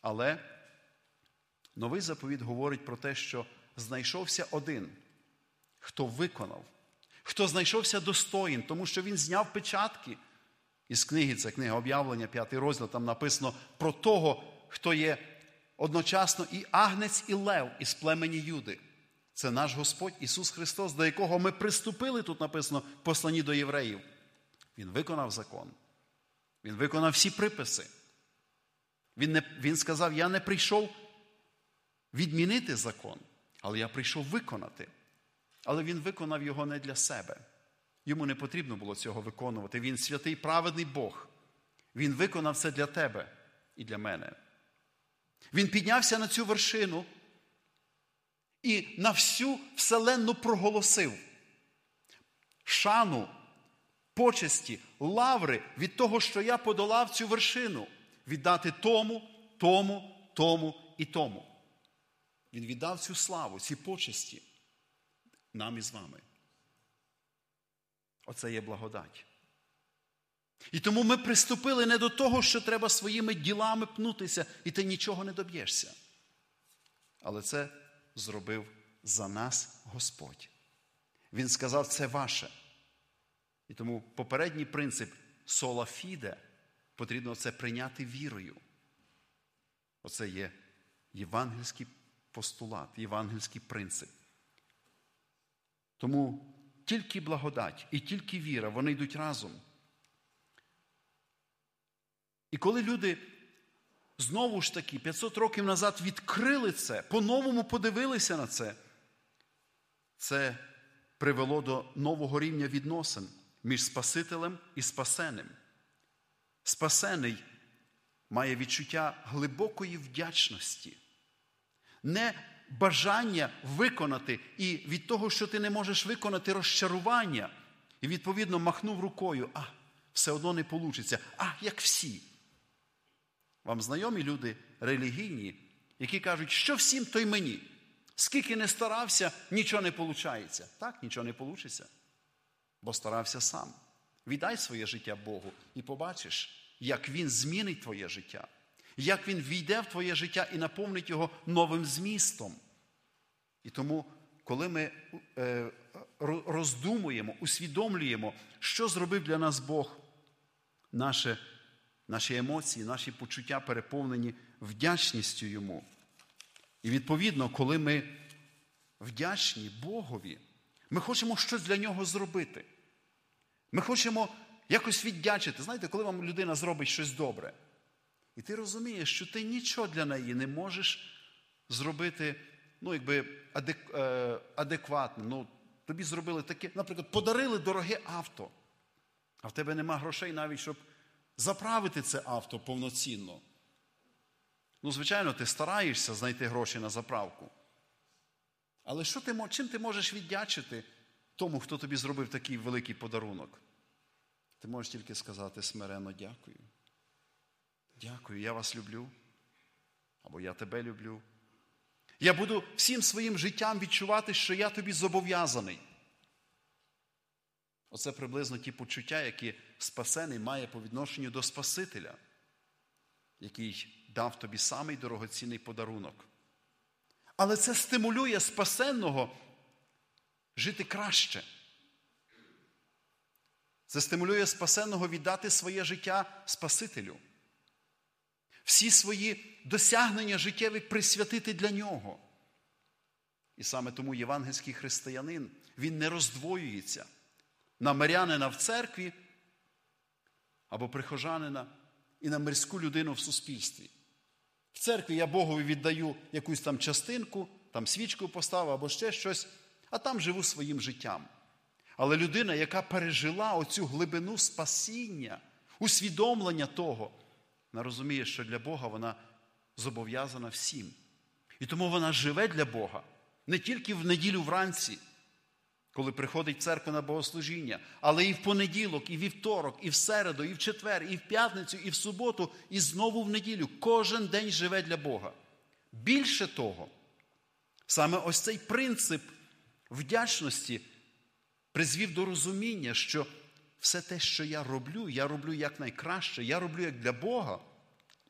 Але новий заповіт говорить про те, що знайшовся один, хто виконав, хто знайшовся достоїн, тому що він зняв печатки із книги, це книга Об'явлення, 5 розділ, там написано про того, хто є одночасно і агнець, і лев із племені Юди. Це наш Господь Ісус Христос, до якого ми приступили, тут написано, в посланні до євреїв. Він виконав закон. Він виконав всі приписи. Він сказав, я не прийшов відмінити закон, але я прийшов виконати. Але він виконав його не для себе. Йому не потрібно було цього виконувати. Він святий, праведний Бог. Він виконав це для тебе і для мене. Він піднявся на цю вершину і на всю вселенну проголосив шану, почесті, лаври від того, що я подолав цю вершину, віддати тому, тому, тому і тому. Він віддав цю славу, ці почесті нам і з вами. Оце є благодать. І тому ми приступили не до того, що треба своїми ділами пнутися, і ти нічого не доб'єшся. Але це зробив за нас Господь. Він сказав, це ваше. І тому попередній принцип сола фіде потрібно це прийняти вірою. Оце є євангельський постулат, євангельський принцип. Тому тільки благодать і тільки віра, вони йдуть разом. І коли люди знову ж таки 500 років назад відкрили це, по-новому подивилися на це, це привело до нового рівня відносин між Спасителем і спасеним. Спасений має відчуття глибокої вдячності, не бажання виконати і від того, що ти не можеш виконати, розчарування. І відповідно махнув рукою, все одно не вийде, як всі. Вам знайомі люди релігійні, які кажуть, що всім, то й мені. Скільки не старався, нічого не виходить. Так, нічого не вийде, бо старався сам. Віддай своє життя Богу і побачиш, як Він змінить твоє життя. Як Він війде в твоє життя і наповнить його новим змістом. І тому, коли ми роздумуємо, усвідомлюємо, що зробив для нас Бог, наші емоції, наші почуття переповнені вдячністю Йому. І відповідно, коли ми вдячні Богові, ми хочемо щось для Нього зробити. Ми хочемо якось віддячити. Знаєте, коли вам людина зробить щось добре, і ти розумієш, що ти нічого для неї не можеш зробити, адекватно. Тобі зробили таке, наприклад, подарили дороге авто, а в тебе нема грошей навіть, щоб заправити це авто повноцінно. Звичайно, ти стараєшся знайти гроші на заправку. Але чим ти можеш віддячити тому, хто тобі зробив такий великий подарунок? Ти можеш тільки сказати смиренно дякую. Дякую, я вас люблю. Або я тебе люблю. Я буду всім своїм життям відчувати, що я тобі зобов'язаний. Оце приблизно ті почуття, які спасений має по відношенню до Спасителя, який дав тобі самий дорогоцінний подарунок. Але це стимулює спасенного жити краще. Це стимулює спасенного віддати своє життя Спасителю. Всі свої досягнення життєві присвятити для Нього. І саме тому євангельський християнин, він не роздвоюється на мирянина в церкві або прихожанина і на мирську людину в суспільстві. В церкві я Богові віддаю якусь там частинку, там свічку поставив або ще щось, а там живу своїм життям. Але людина, яка пережила оцю глибину спасіння, усвідомлення того, вона розуміє, що для Бога вона зобов'язана всім. І тому вона живе для Бога не тільки в неділю вранці, коли приходить церква на богослужіння, але і в понеділок, і вівторок, і в середу, і в четвер, і в п'ятницю, і в суботу, і знову в неділю. Кожен день живе для Бога. Більше того, саме ось цей принцип вдячності призвів до розуміння, що все те, що я роблю якнайкраще, я роблю як для Бога,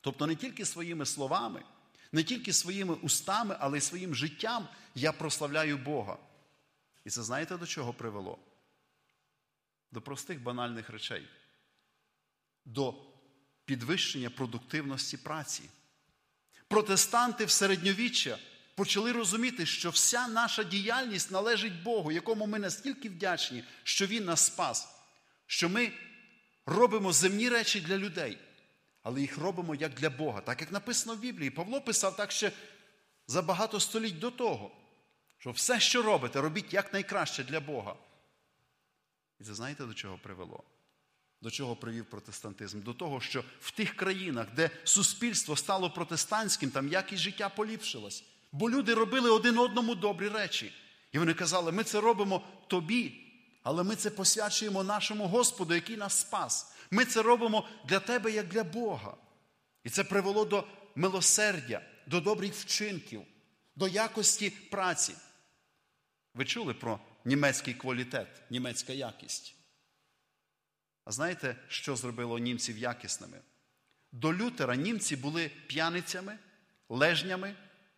Тобто не тільки своїми словами, не тільки своїми устами, але й своїм життям я прославляю Бога. І це знаєте, до чого привело? До простих банальних речей. До підвищення продуктивності праці. Протестанти в середньовіччя почали розуміти, що вся наша діяльність належить Богу, якому ми настільки вдячні, що Він нас спас, що ми робимо земні речі для людей, але їх робимо як для Бога. Так, як написано в Біблії. Павло писав так ще за багато століть до того, що все, що робите, робіть якнайкраще для Бога. І це знаєте, до чого привело? До чого привів протестантизм? До того, що в тих країнах, де суспільство стало протестантським, там якість життя поліпшилась. Бо люди робили один одному добрі речі. І вони казали, ми це робимо тобі, але ми це посвячуємо нашому Господу, який нас спас. Ми це робимо для тебе, як для Бога. І це привело до милосердя, до добрих вчинків, до якості праці. Ви чули про німецький квалітет, німецька якість? А знаєте, що зробило німців якісними? До Лютера німці були п'яницями, лежнями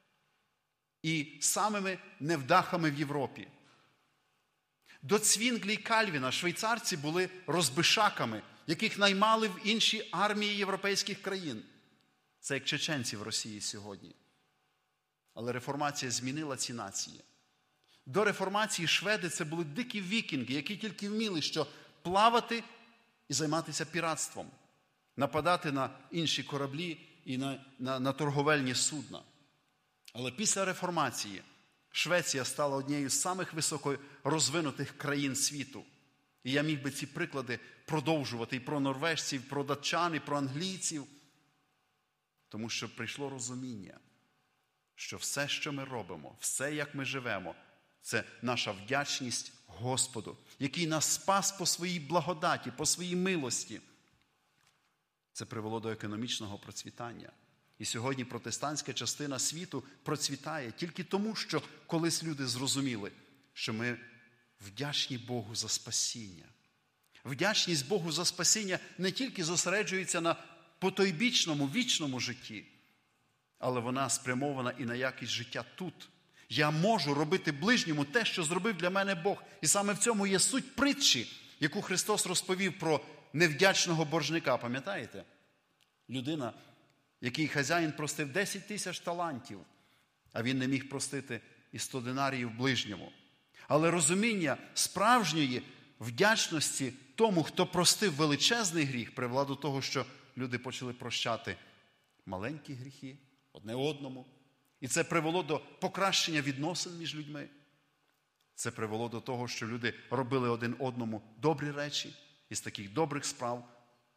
і самими невдахами в Європі. До Цвінглі й Кальвіна швейцарці були розбишаками, яких наймали в інші армії європейських країн. Це як чеченці в Росії сьогодні. Але реформація змінила ці нації. До реформації шведи – це були дикі вікінги, які тільки вміли, що плавати і займатися піратством, нападати на інші кораблі і на торговельні судна. Але після реформації Швеція стала однією з самих високо розвинутих країн світу. І я міг би ці приклади продовжувати і про норвежців, і про датчан, і про англійців. Тому що прийшло розуміння, що все, що ми робимо, все, як ми живемо, це наша вдячність Господу, який нас спас по своїй благодаті, по своїй милості. Це привело до економічного процвітання. І сьогодні протестантська частина світу процвітає тільки тому, що колись люди зрозуміли, що ми вдячні Богу за спасіння. Вдячність Богу за спасіння не тільки зосереджується на потойбічному, вічному житті, але вона спрямована і на якість життя тут. Я можу робити ближньому те, що зробив для мене Бог. І саме в цьому є суть притчі, яку Христос розповів про невдячного боржника. Пам'ятаєте? Людина, який хазяїн простив 10 тисяч талантів, а він не міг простити і 100 динаріїв ближньому. Але розуміння справжньої вдячності тому, хто простив величезний гріх, привело до того, що люди почали прощати маленькі гріхи одне одному. І це привело до покращення відносин між людьми. Це привело до того, що люди робили один одному добрі речі. І з таких добрих справ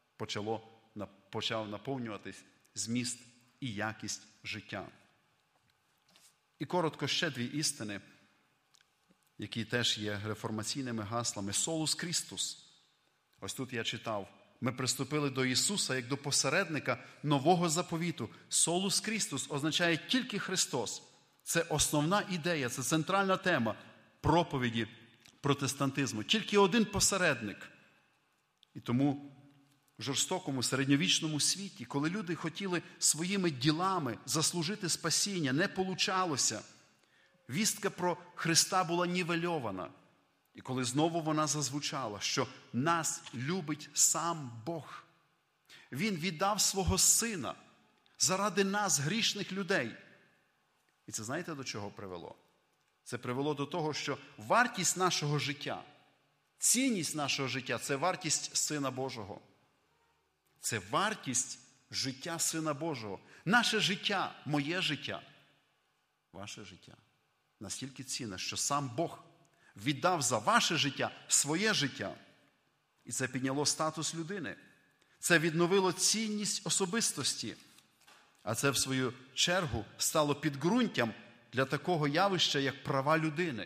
почав наповнюватись зміст і якість життя. І коротко ще дві істини, які теж є реформаційними гаслами. Солус Крістус. Ось тут я читав. Ми приступили до Ісуса як до посередника нового заповіту. Солус Крістус означає тільки Христос. Це основна ідея, це центральна тема проповіді протестантизму. Тільки один посередник. І тому в жорстокому середньовічному світі, коли люди хотіли своїми ділами заслужити спасіння, не получалося. Вістка про Христа була нівельована. І коли знову вона зазвучала, що нас любить сам Бог. Він віддав свого Сина заради нас, грішних людей. І це знаєте, до чого привело? Це привело до того, що вартість нашого життя, цінність нашого життя – це вартість Сина Божого. Це вартість життя Сина Божого. Наше життя, моє життя, ваше життя настільки цінне, що сам Бог віддав за ваше життя своє життя. І це підняло статус людини. Це відновило цінність особистості. А це, в свою чергу, стало підґрунтям для такого явища, як права людини.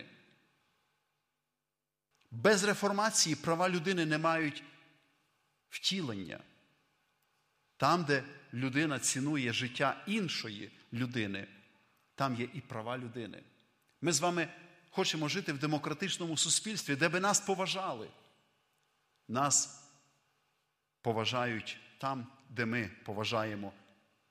Без реформації права людини не мають втілення. Там, де людина цінує життя іншої людини, там є і права людини. Ми з вами хочемо жити в демократичному суспільстві, де би нас поважали. Нас поважають там, де ми поважаємо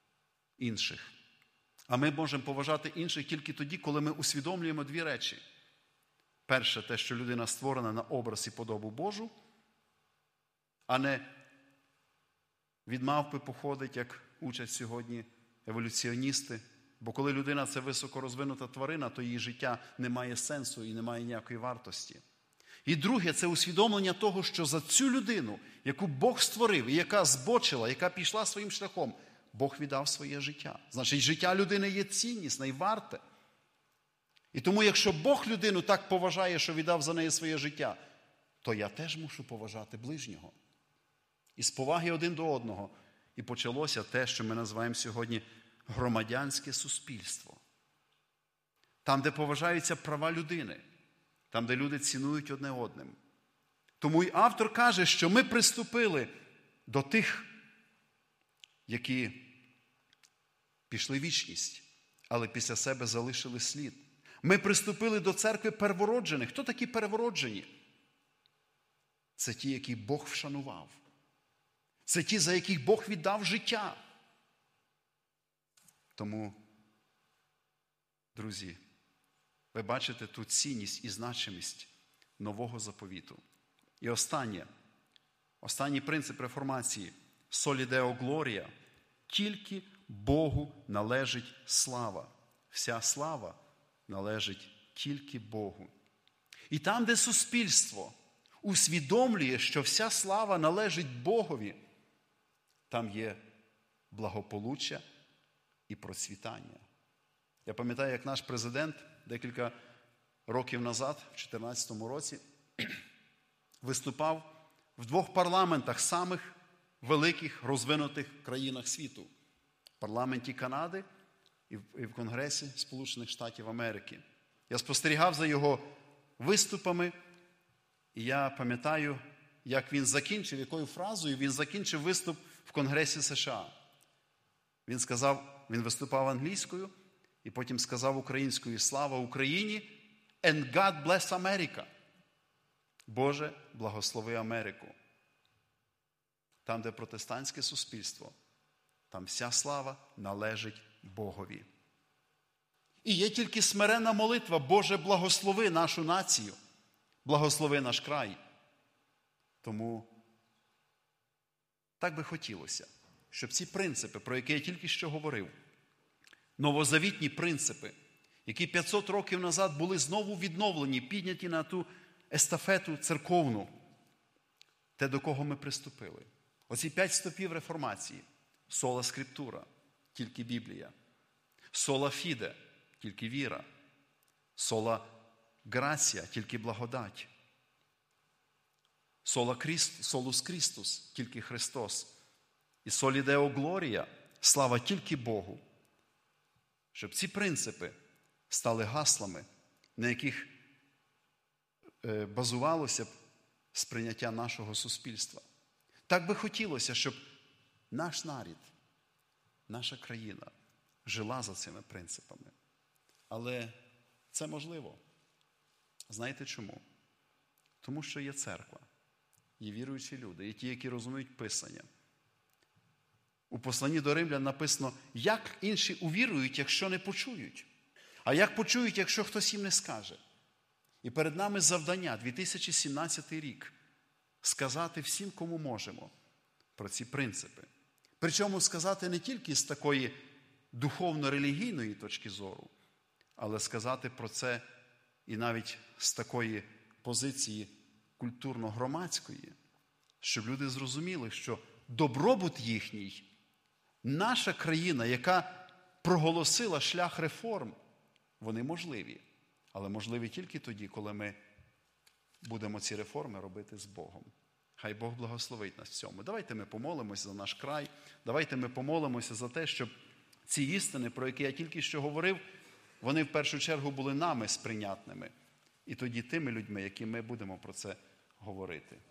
інших. А ми можемо поважати інших тільки тоді, коли ми усвідомлюємо дві речі. Перше, те, що людина створена на образ і подобу Божу, а не від мавпи походить, як учать сьогодні еволюціоністи. Бо коли людина – це високорозвинута тварина, то її життя не має сенсу і не має ніякої вартості. І друге – це усвідомлення того, що за цю людину, яку Бог створив, і яка збочила, яка пішла своїм шляхом, Бог віддав своє життя. Значить, життя людини є ціннісне і варте. І тому, якщо Бог людину так поважає, що віддав за неї своє життя, то я теж мушу поважати ближнього. І з поваги один до одного. І почалося те, що ми називаємо сьогодні громадянське суспільство. Там, де поважаються права людини. Там, де люди цінують одне одним. Тому і автор каже, що ми приступили до тих, які пішли в вічність, але після себе залишили слід. Ми приступили до церкви первороджених. Хто такі первороджені? Це ті, які Бог вшанував. Це ті, за яких Бог віддав життя. Тому, друзі, ви бачите ту цінність і значимість нового заповіту. І останній принцип реформації – солі део глорія. Тільки Богу належить слава. Вся слава належить тільки Богу. І там, де суспільство усвідомлює, що вся слава належить Богові, там є благополуччя і процвітання. Я пам'ятаю, як наш президент декілька років назад, в 2014 році, виступав в двох парламентах самих великих розвинутих країнах світу. В парламенті Канади і в Конгресі Сполучених Штатів Америки. Я спостерігав за його виступами, і я пам'ятаю, як він закінчив, якою фразою він закінчив виступ в Конгресі США. Він виступав англійською, і потім сказав українською: «Слава Україні! And God bless America!» Боже, благослови Америку. Там, де протестантське суспільство, там вся слава належить Богові. І є тільки смиренна молитва: Боже, благослови нашу націю, благослови наш край. Тому так би хотілося, щоб ці принципи, про які я тільки що говорив, новозавітні принципи, які 500 років назад були знову відновлені, підняті на ту естафету церковну, те, до кого ми приступили. Оці 5 стопів реформації. Сола скриптура, тільки Біблія. Сола фіде, тільки віра. Сола грація, тільки благодать. Солус Крістус, тільки Христос. І солі део глорія, слава тільки Богу. Щоб ці принципи стали гаслами, на яких базувалося б сприйняття нашого суспільства. Так би хотілося, щоб наш народ, наша країна жила за цими принципами. Але це можливо. Знаєте чому? Тому що є церква, є віруючі люди, є ті, які розуміють Писання. У посланні до Римлян написано: як інші увірують, якщо не почують? А як почують, якщо хтось їм не скаже? І перед нами завдання, 2017 рік, сказати всім, кому можемо, про ці принципи. Причому сказати не тільки з такої духовно-релігійної точки зору, але сказати про це і навіть з такої позиції культурно-громадської, щоб люди зрозуміли, що добробут їхній, наша країна, яка проголосила шлях реформ, вони можливі. Але можливі тільки тоді, коли ми будемо ці реформи робити з Богом. Хай Бог благословить нас в цьому. Давайте ми помолимося за наш край. Давайте ми помолимося за те, щоб ці істини, про які я тільки що говорив, вони в першу чергу були нами сприйнятними. І тоді тими людьми, які ми будемо про це говорити.